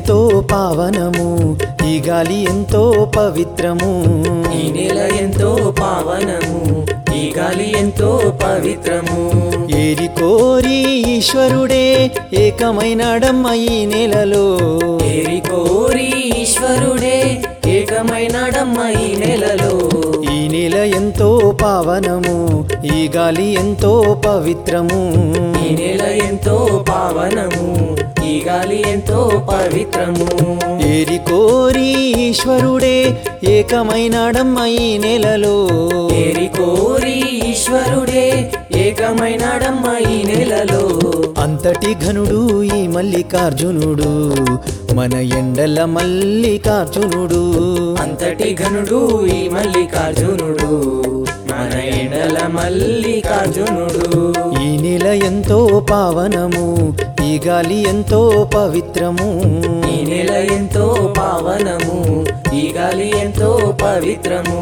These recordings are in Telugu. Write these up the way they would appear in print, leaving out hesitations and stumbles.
ఎంతో పావనము ఈ గాలి ఎంతో పవిత్రము ఈ నేల ఎంతో పావనము ఈ గాలి ఎంతో పవిత్రము ఏరి కోరి ఈశ్వరుడే ఏకమైనాడమ్మ ఈ నేలలో ఏరి కోరి ఈశ్వరుడే ఏకమైనాడమ్మ ఈ నేలలో ఈ నేల ఎంతో పావనము ఈ గాలి ఎంతో పవిత్రము ఈ నేల ఎంతో పావనము ఈ గాలి ఎంతో పవిత్రము ఏరి కోరి ఈశ్వరుడే ఏకమైనాడమ్మ ఈ నేలలో ఏరి కోరి ఈశ్వరుడే ఏకమైనాడమ్మ ఈ నేలలో అంతటి ఘనుడు ఈ మల్లికార్జునుడు మన ఎండల మల్లికార్జునుడు అంతటి ఘనుడు ఈ మల్లికార్జునుడు మన ఎండల మల్లికార్జునుడు ఈ నేల ఎంతో పావనము ఈ గాలి ఎంతో పవిత్రము ఈ నేల ఎంతో పావనము ఈ గాలి ఎంతో పవిత్రము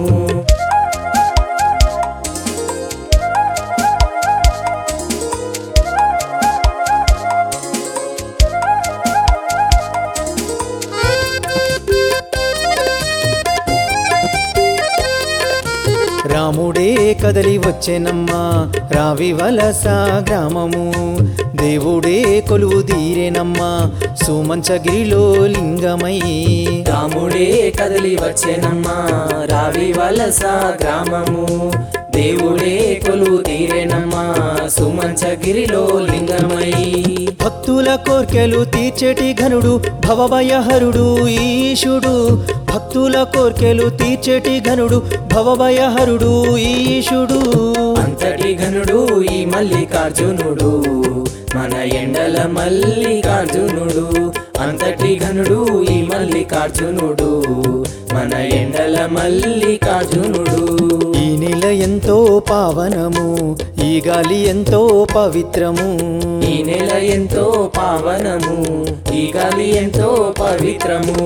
రాముడే కదలి వచ్చెనమ్మా రావి వలస గ్రామము దేవుడే కొలువు తీరేనమ్మా సుమంచగిరిలో లింగమై రాముడే కదలి వచ్చెనమ్మా రావి వలస గ్రామము దేవుడే కొలువు తీరేనమ్మా సుమంచగిరిలో లింగమై భక్తుల కోర్కెలు తీర్చేటి ఘనుడు భవభయహరుడు ఈశుడు భక్తుల కోర్కెలు తీర్చేటి ఘనుడు భవభయహరుడు ఈశుడు అంతటి ఘనుడు ఈ మల్లికార్జునుడు మన ఎండల మల్లికార్జునుడు అంతటి ఘనుడు ఈ మల్లికార్జునుడు మన ఎండల మల్లికార్జునుడు ఈ నెల ఎంతో పావనము ఈ గాలి ఎంతో పవిత్రము ఈ నెల ఎంతో పావనము ఈ గాలి ఎంతో పవిత్రము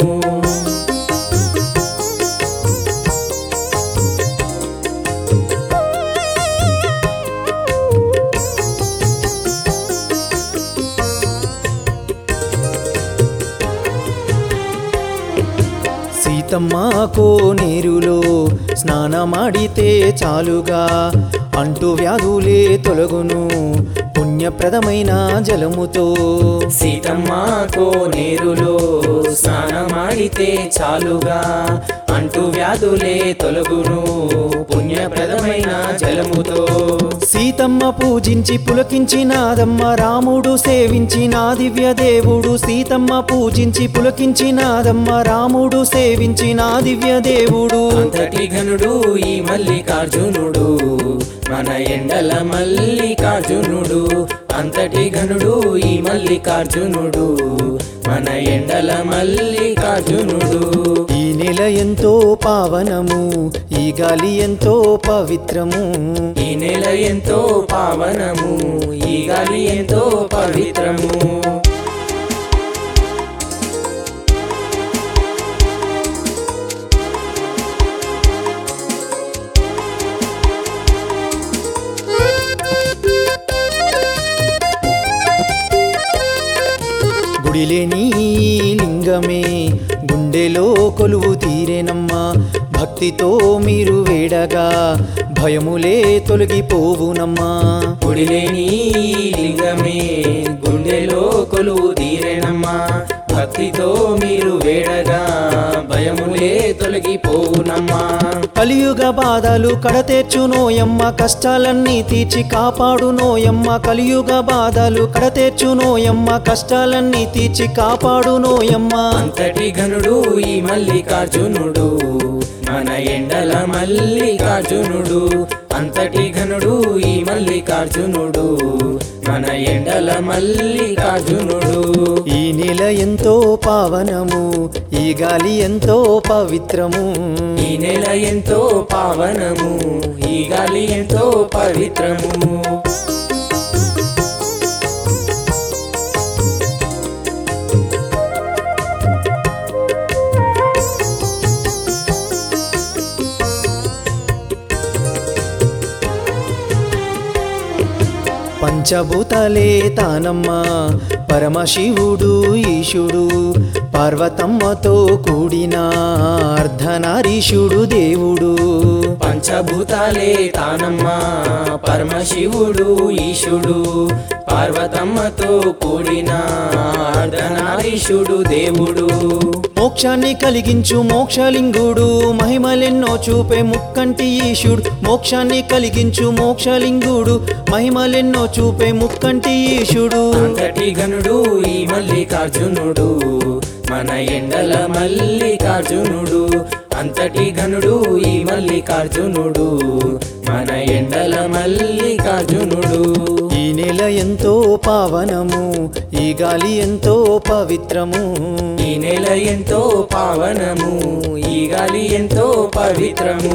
సీతమ్మ కోనేరులో స్నానమాడితే చాలుగా అంటు వ్యాధులే తొలగును పుణ్యప్రదమైన జలముతో సీతమ్మ కోనేరులో స్నానమాడితే చాలుగా అంటు వ్యాధులే తొలగును పుణ్యప్రదమైన జలముతో సీతమ్మ పూజించి పులకించినాదమ్మ రాముడు సేవించిన దివ్య దేవుడు సీతమ్మ పూజించి పులకించినాదమ్మ రాముడు సేవించిన దివ్య దేవుడు అంతటి ఘనుడు ఈ మల్లికార్జునుడు మన ఎండల మల్లికార్జునుడు అంతటి ఘనుడు ఈ మల్లికార్జునుడు మన ఎండల మల్లికార్జునుడు ఈ నెల ఎంతో పావనము ఈ గాలి ఎంతో పవిత్రము ఈ నెల ఎంతో పావనము ఈ గాలి ఎంతో పవిత్రము గుడిలేని లింగమే గుండెలో కొలువు తీరేనమ్మా భక్తితో మీరు వేడగా భయములే తొలగిపోవునమ్మా గుడిలేని లింగమే గుండెలో కొలువు తీరేనమ్మా భక్తితో మీరు వేడగా భయములే తొలగిపోవునమ్మా కలియుగ బాధలు కడతేర్చునోయమ్మ కష్టాలన్నీ తీర్చి కాపాడునోయమ్మ కలియుగ బాధలు కడతేర్చునోయమ్మ కష్టాలన్నీ తీర్చి కాపాడునోయమ్మ అంతటి ఘనుడు ఈ మల్లికార్జునుడు మన ఎండల మల్లికార్జునుడు అంతటి ఘనుడు ఈ మల్లికార్జునుడు మన ఎండల మల్లికార్జునుడు ఈ నెల ఎంతో పావనము ఈ గాలి ఎంతో పవిత్రము ఈ నెల ఎంతో పావనము ఈ గాలి ఎంతో పవిత్రము పంచభూతాలే తానమ్మ పరమశివుడు ఈశుడు పార్వతమ్మతో కూడిన అర్ధనారీశుడు దేవుడు పంచభూతాలే తానమ్మ పరమశివుడు ఈశుడు పార్వతమ్మతో కూడిన అర్ధనారీశుడు దేవుడు మోక్షాన్ని కలిగించు మోక్షలింగుడు మహిమలెన్నో చూపే ముక్కంటి ఈశుడు మోక్షాన్ని కలిగించు మోక్షలింగుడు మహిమలెన్నో చూపే ముక్కంటి ఈశుడు అంతటి గనుడు ఈ మల్లికార్జునుడు మన ఎండల మల్లికార్జునుడు అంతటి గనుడు ఈ మల్లికార్జునుడు మన ఎండల మల్లికార్జునుడు ఈ నెల ఎంతో పావనము ఈ గాలి ఎంతో పవిత్రము ఈ నెల ఎంతో పావనము ఈ గాలి ఎంతో పవిత్రము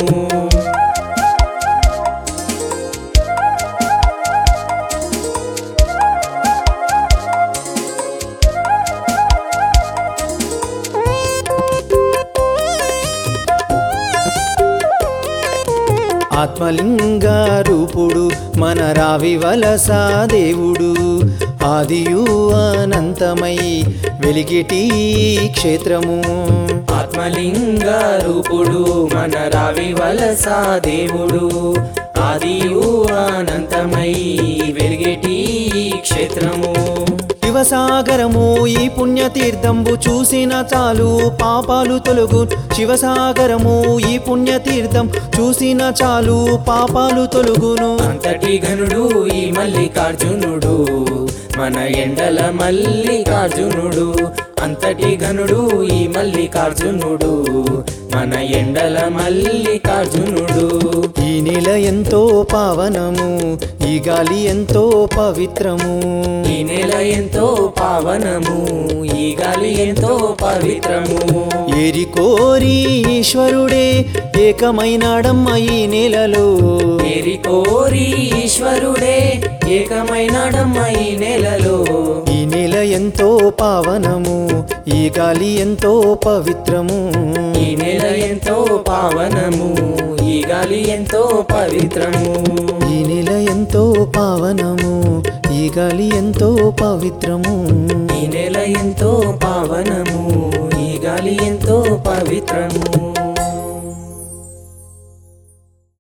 ఆత్మలింగ రూపుడు మన రావివలస దేవుడు ఆదియు అనంతమై వెలిగిటి క్షేత్రము ఆత్మలింగ రూపుడు మన రావివలస దేవుడు ఆదియు అనంతమై వెలిగేటి క్షేత్రము శివసాగరము ఈ పుణ్యతీర్థంబు చూసిన చాలు పాపాలు తొలగు శివసాగరము ఈ పుణ్యతీర్థం చూసిన చాలు పాపాలు తొలగును అంతటి గనుడు ఈ మల్లికార్జునుడు మన ఎండల మల్లికార్జునుడు అంతటి గనుడు ఈ మల్లికార్జునుడు మన ఎండల మల్లికార్జునుడు ఈ నెల ఎంతో పావనము ఈ గాలి ఎంతో పవిత్రము ఈ నెల ఎంతో పావనము ఈ గాలి ఎంతో పవిత్రము ఏరి కోరి ఈశ్వరుడే ఏకమైనాడమ్మ ఈ నెలలో ఏరి కోరి ఈశ్వరుడే ఏకమైనాడమ్మ ఈ నెలలో ఈ నెల ఎంతో పావనము ఈ గాలి ఎంతో పవిత్రము ఈ నెల ఎంతో పావనము ఈ గాలి ఎంతో పవిత్రము ఈ నెల ఎంతో పావనము ఈ గాలి ఎంతో పవిత్రము ఈ నెల ఎంతో పావనము ఈ గాలి ఎంతో పవిత్రము